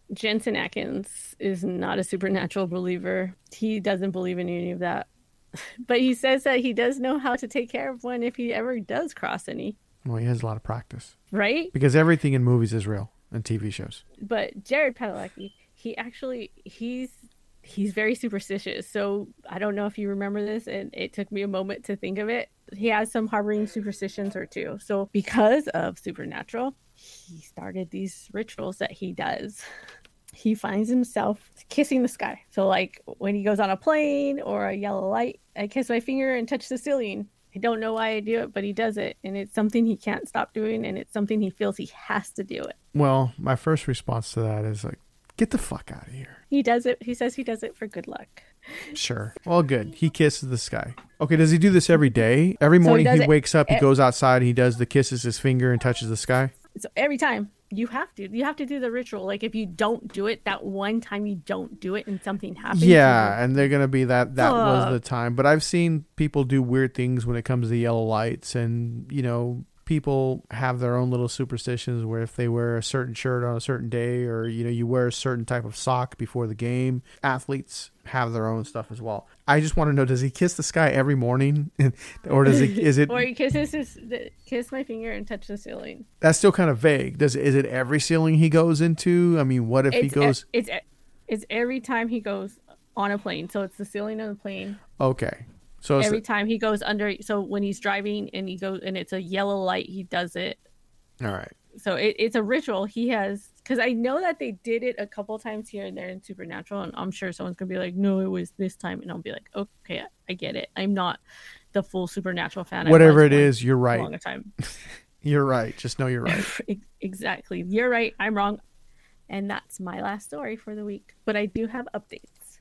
Jensen Atkins is not a supernatural believer. He doesn't believe in any of that. But he says that he does know how to take care of one if he ever does cross any. Well, he has a lot of practice. Right? Because everything in movies is real and T V shows. But Jared Padalecki, he actually, he's he's very superstitious. So I don't know if you remember this, and it took me a moment to think of it. He has some harboring superstitions or two. So because of Supernatural, he started these rituals that he does. He finds himself kissing the sky. So like when he goes on a plane or a yellow light, I kiss my finger and touch the ceiling. I don't know why I do it, but he does it. And it's something he can't stop doing. And it's something he feels he has to do it. Well, my first response to that is like, get the fuck out of here. He does it. He says he does it for good luck. Sure. Well, good. He kisses the sky. Okay, does he do this every day? Every morning so he, he, he wakes up, he e- goes outside, he does the kisses his finger and touches the sky? So every time you have to, you have to do the ritual. Like if you don't do it, that one time you don't do it and something happens. Yeah, and they're going to be that, that Uh. was the time. But I've seen people do weird things when it comes to yellow lights, and, you know, people have their own little superstitions where if they wear a certain shirt on a certain day, or, you know, you wear a certain type of sock before the game. Athletes have their own stuff as well. I just want to know, does he kiss the sky every morning? Or does it, is it, or he kisses his, kiss my finger and touch the ceiling. that's still kind of vague. Does, is it every ceiling he goes into? I mean, what if he It's, goes, e- it's, e- it's every time he goes on a plane. So it's the ceiling of the plane. okay. So it's, Every time he goes under, so when he's driving and he goes and it's a yellow light, he does it. all right. So it, it's a ritual he has, because I know that they did it a couple times here and there in Supernatural, and I'm sure someone's gonna be like, no, it was this time, and I'll be like, okay, I get it. I'm not the full Supernatural fan. I Whatever was it one is, you're for a right. long time. You're right. Just know you're right. Ex- exactly, you're right. I'm wrong, and that's my last story for the week. But I do have updates.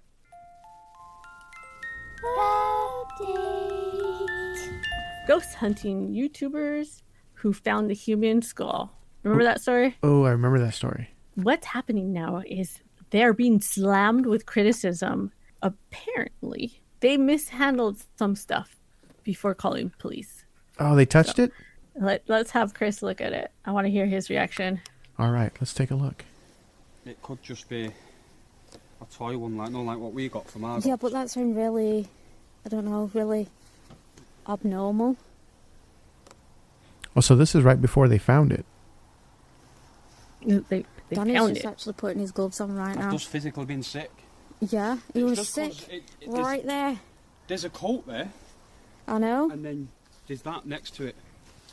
Ghost hunting YouTubers who found the human skull. Remember that story? Oh, I remember that story. What's happening now is they're being slammed with criticism. Apparently, they mishandled some stuff before calling police. Oh, they touched it? Let, let's have Chris look at it. I want to hear his reaction. All right, let's take a look. It could just be a toy one, like no, like what we got from our. Yeah, but that sounds really, I don't know, really abnormal. Oh, so this is right before they found it. They, they Danny's found just it. actually putting his gloves on right I've now. just physically been sick. Yeah, he It's was just sick. 'cause it- it- right there's, there. there's a coat there, I know. and then there's that next to it.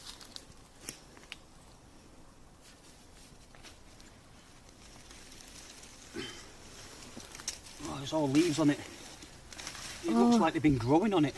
Oh, there's all leaves on it. It Oh. looks like they've been growing on it.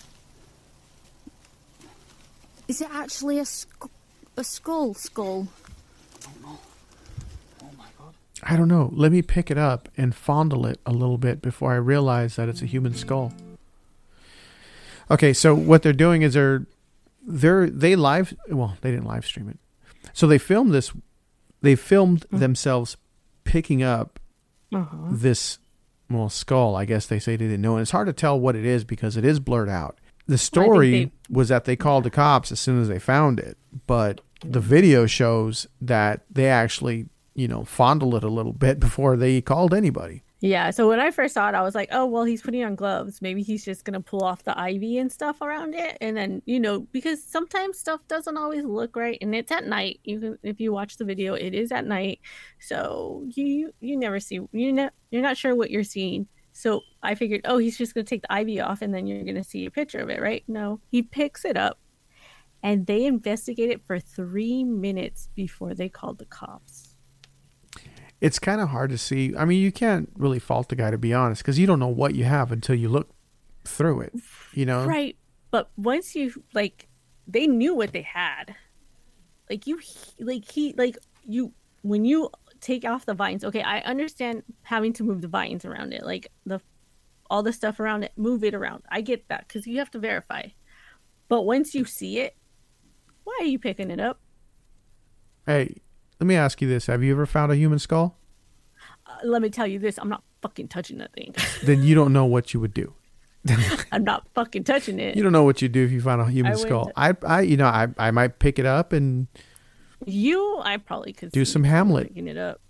Is it actually a, sc- a skull skull? I don't know. Oh my god. I don't know. Let me pick it up and fondle it a little bit before I realize that it's a human skull. Okay, so what they're doing is they're they're they live well, they didn't live stream it. So they filmed this they filmed Mm-hmm. themselves picking up Uh-huh. this well skull. I guess they say they didn't know, and it's hard to tell what it is because it is blurred out. The story they- was that they called the cops as soon as they found it, but the video shows that they actually, you know, fondled it a little bit before they called anybody. Yeah, so when I first saw it, I was like, oh, well, he's putting on gloves. Maybe he's just going to pull off the ivy and stuff around it. And then, you know, because sometimes stuff doesn't always look right. And it's at night. You can, if you watch the video, it is at night. So you you never see, you know, you're not sure what you're seeing. So I figured, oh, he's just going to take the ivy off and then you're going to see a picture of it, right? No, he picks it up. And they investigate it for three minutes before they called the cops. It's kind of hard to see. I mean, you can't really fault the guy, to be honest, because you don't know what you have until you look through it, you know? Right. But once you, like, they knew what they had. Like, you, like, he, like, you, when you take off the vines, okay, I understand having to move the vines around it, like, the, all the stuff around it, move it around. I get that, because you have to verify. But once you see it, why are you picking it up? Hey, let me ask you this. Have you ever found a human skull? Uh, let me tell you this, I'm not fucking touching that thing. Then you don't know what you would do. I'm not fucking touching it. You don't know what you'd do if you found a human I skull. wouldn't. I, I, you know, I, I might pick it up and You, I probably could Do see some you Hamlet. picking it up.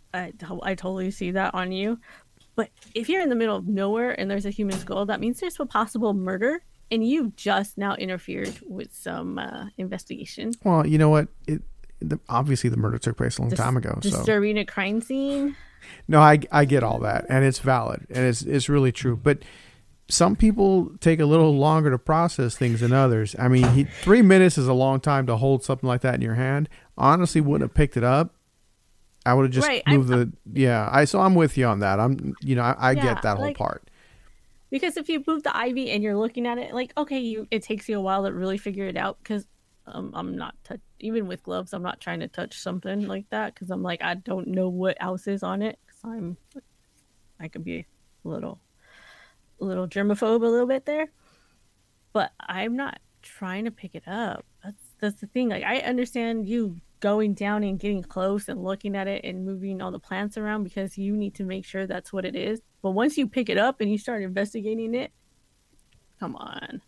I, I totally see that on you. But if you're in the middle of nowhere and there's a human skull, that means there's a possible murder, and you've just now interfered with some uh, investigation. Well, you know what? It the, obviously the murder took place a long Dis- time ago. Disturbing so. a crime scene. No, I I get all that, and it's valid, and it's it's really true. But some people take a little longer to process things than others. I mean, he, three minutes is a long time to hold something like that in your hand. Honestly, wouldn't have picked it up. I would have just right, moved I'm, the yeah. I so I'm with you on that. I'm you know I, I yeah, get that whole like, part. Because if you move the I V and you're looking at it, like okay, you it takes you a while to really figure it out. Because um, I'm not touch even with gloves. I'm not trying to touch something like that because I'm like I don't know what else is on it. Because I'm I could be a little a little germaphobe a little bit there, but I'm not trying to pick it up. That's that's the thing. Like I understand you going down and getting close and looking at it and moving all the plants around because you need to make sure that's what it is. But once you pick it up and you start investigating it, come on.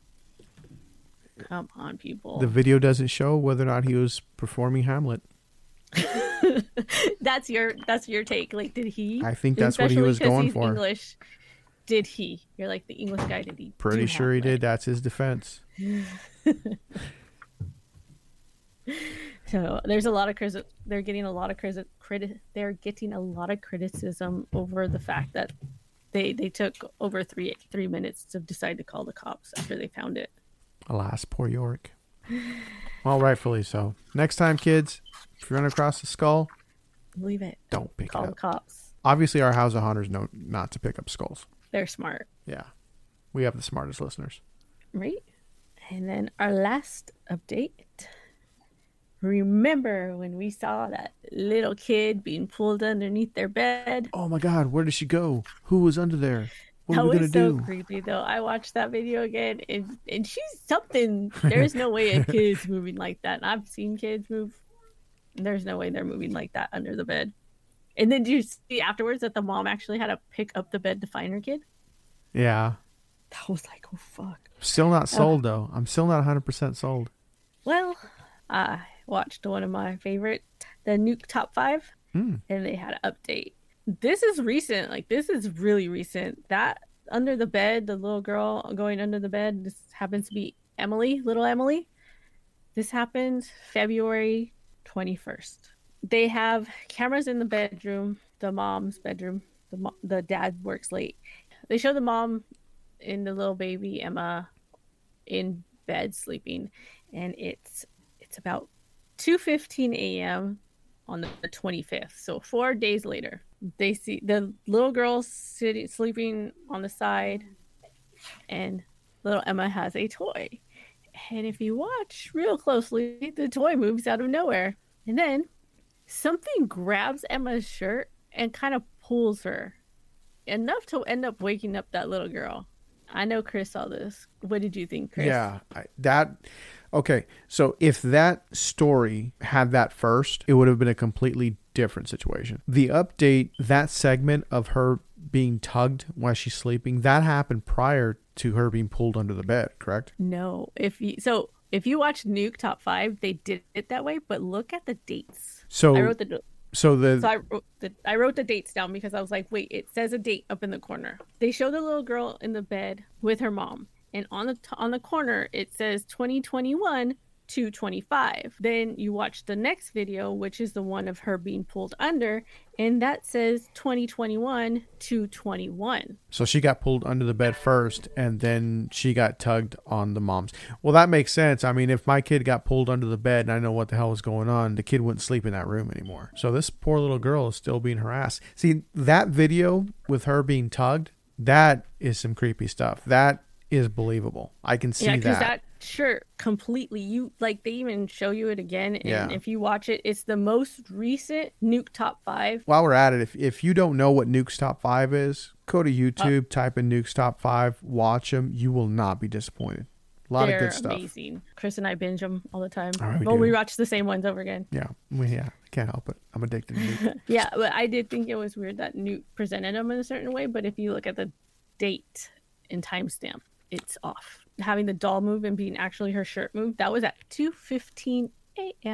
Come on, people. The video doesn't show whether or not he was performing Hamlet. that's your that's your take. Like, did he? I think that's what he was going he's for. English. Did he? You're like the English guy. Did he? Pretty sure he did. That's his defense. So there's a lot of criti- they're getting a lot of criti- criti- they're getting a lot of criticism over the fact that they they took over three three minutes to decide to call the cops after they found it. Alas, poor York. Well, rightfully so. Next time, kids, if you run across the skull, leave it. Don't pick call it up. Call the cops. Obviously, our House of Hunters know not to pick up skulls. They're smart. Yeah, we have the smartest listeners. Right. And then our last update. Remember when we saw that little kid being pulled underneath their bed? Oh my God, where did she go? Who was under there? What that are we was gonna so do? creepy, though. I watched that video again, and, and she's something. There's no way a kid's moving like that. And I've seen kids move. There's no way they're moving like that under the bed. And then do you see afterwards that the mom actually had to pick up the bed to find her kid? Yeah. That was like, oh, fuck. Still not sold, uh, though. I'm still not one hundred percent sold. Well, I watched one of my favorite, the Nuke Top five, mm. and they had an update. This is recent. Like, this is really recent. That under the bed, the little girl going under the bed, this happens to be Emily, little Emily. This happened February twenty-first. They have cameras in the bedroom, the mom's bedroom. The, mo- the dad works late. They show the mom and the little baby, Emma, in bed sleeping. And it's it's about two fifteen a.m. on the twenty-fifth. So four days later. They see the little girl sitting, sleeping on the side, and little Emma has a toy. And if you watch real closely, the toy moves out of nowhere. And then something grabs Emma's shirt and kind of pulls her enough to end up waking up that little girl. I know Chris saw this. What did you think, Chris? Yeah, I, that... Okay, so if that story had that first, it would have been a completely different situation. The update, that segment of her being tugged while she's sleeping, that happened prior to her being pulled under the bed, correct? No. If you so if you watch Nuke Top five, they did it that way, but look at the dates. So I wrote the so the so I wrote the I wrote the dates down because I was like, wait, it says a date up in the corner. They show the little girl in the bed with her mom. And on the t- on the corner, it says twenty twenty-one to twenty-five. Then you watch the next video, which is the one of her being pulled under, and that says twenty twenty-one to twenty-one. So she got pulled under the bed first, and then she got tugged on the mom's. Well, that makes sense. I mean, if my kid got pulled under the bed and I know what the hell was going on, the kid wouldn't sleep in that room anymore. So this poor little girl is still being harassed. See, that video with her being tugged, that is some creepy stuff. That is believable. I can see yeah, because that. that sure completely you like they even show you it again, and Yeah. if you watch it, it's the most recent Nuke Top five. While we're at it, if if you don't know what Nuke's Top five is, go to YouTube, uh, type in Nuke's Top five, watch them. You will not be disappointed. A lot They're of good stuff. amazing. Chris and I binge them all the time. All right, we well, do. we watch the same ones over again. Yeah, we, yeah, I can't help it. I'm addicted to Nuke. Yeah, but I did think it was weird that Nuke presented them in a certain way, but if you look at the date and timestamp, it's off. Having the doll move and being actually her shirt move, that was at two fifteen a.m.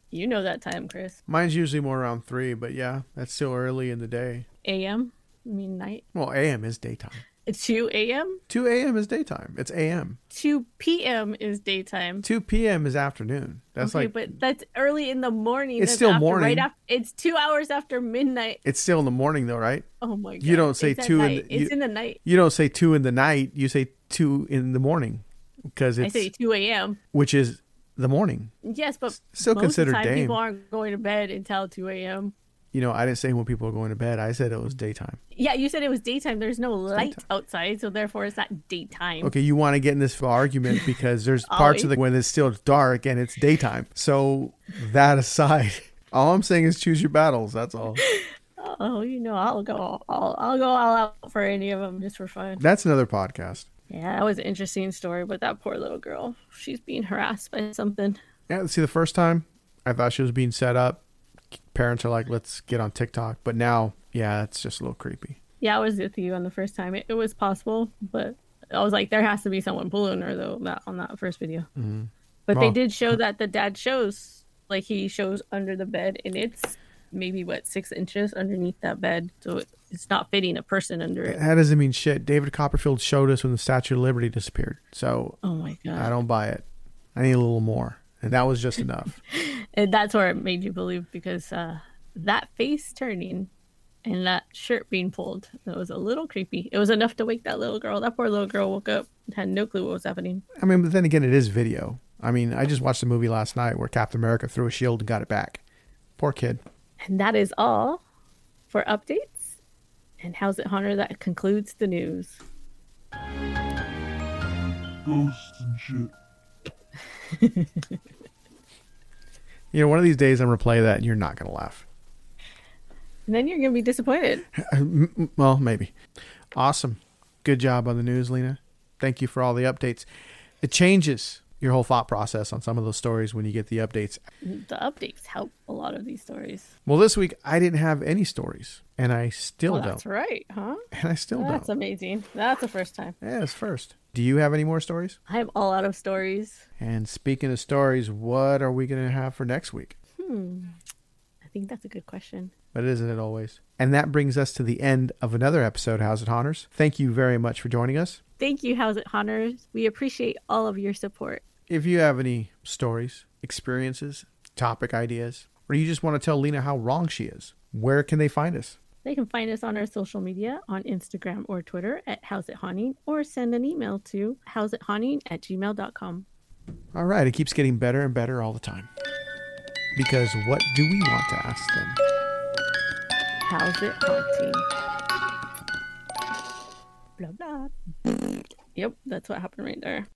You know that time, Chris. Mine's usually more around three, but yeah, that's still early in the day. A M? I mean night? Well, A M is daytime. It's two A M? two A M is daytime. It's A M. two P M is daytime. two P M is afternoon. That's okay, like, but that's early in the morning. It's That's still after, morning. Right after, it's two hours after midnight. it's still in the morning though, right? Oh my god! You don't say It's at two in night. the, It's you, in the night. you don't say two in the night. You say two in the morning because I it's say two A M. which is the morning. Yes, but Still most considered of the time daytime. people aren't going to bed until two A M. You know, I didn't say when people are going to bed. I said it was daytime. Yeah, you said it was daytime. There's no light daytime. outside, so therefore it's not daytime. Okay, you want to get in this argument because there's parts of the when it's still dark and it's daytime. So that aside, all I'm saying is choose your battles. That's all. Oh, you know, I'll go. I'll I'll go all out for any of them just for fun. That's another podcast. Yeah, that was an interesting story, but that poor little girl, she's being harassed by something. Yeah, see, the first time I thought she was being set up. Parents are like, let's get on TikTok. But now, yeah, it's just a little creepy. Yeah, I was with you on the first time. It, it was possible, but I was like, there has to be someone pulling her though. That on that first video. Mm-hmm. But Well, they did show that the dad shows, like he shows under the bed, and it's maybe what six inches underneath that bed, so it, it's not fitting a person under it. that doesn't mean shit. David Copperfield showed us when the Statue of Liberty disappeared. So Oh my god! I don't buy it. I need a little more. And that was just enough. And that's where it made you believe, because uh, that face turning and that shirt being pulled, that was a little creepy. It was enough to wake that little girl. That poor little girl woke up and had no clue what was happening. I mean, but then again, it is video. I mean, I just watched a movie last night where Captain America threw a shield and got it back. Poor kid. And that is all for updates. And how's it, Hunter? That concludes the news. Ghosts and shit. You know, one of these days I'm going to play that and you're not going to laugh. And then you're going to be disappointed. Well, maybe. Awesome. Good job on the news, Lena. Thank you for all the updates. It changes your whole thought process on some of those stories when you get the updates. The updates help a lot of these stories. Well, this week I didn't have any stories, and I still Oh, don't. that's right, huh? And I still That's don't. amazing. That's the first time. Yeah, it's first. Do you have any more stories? I am all out of stories. And speaking of stories, what are we going to have for next week? Hmm. I think that's a good question. But isn't it always? And that brings us to the end of another episode, How's It Honors? Thank you very much for joining us. Thank you, How's It Hunters. We appreciate all of your support. If you have any stories, experiences, topic ideas, or you just want to tell Lena how wrong she is, where can they find us? They can find us on our social media on Instagram or Twitter at How's It Haunting, or send an email to howsithaunting at gmail dot com. All right, it keeps getting better and better all the time. Because what do we want to ask them? How's it haunting? Blah, blah. Yep, that's what happened right there.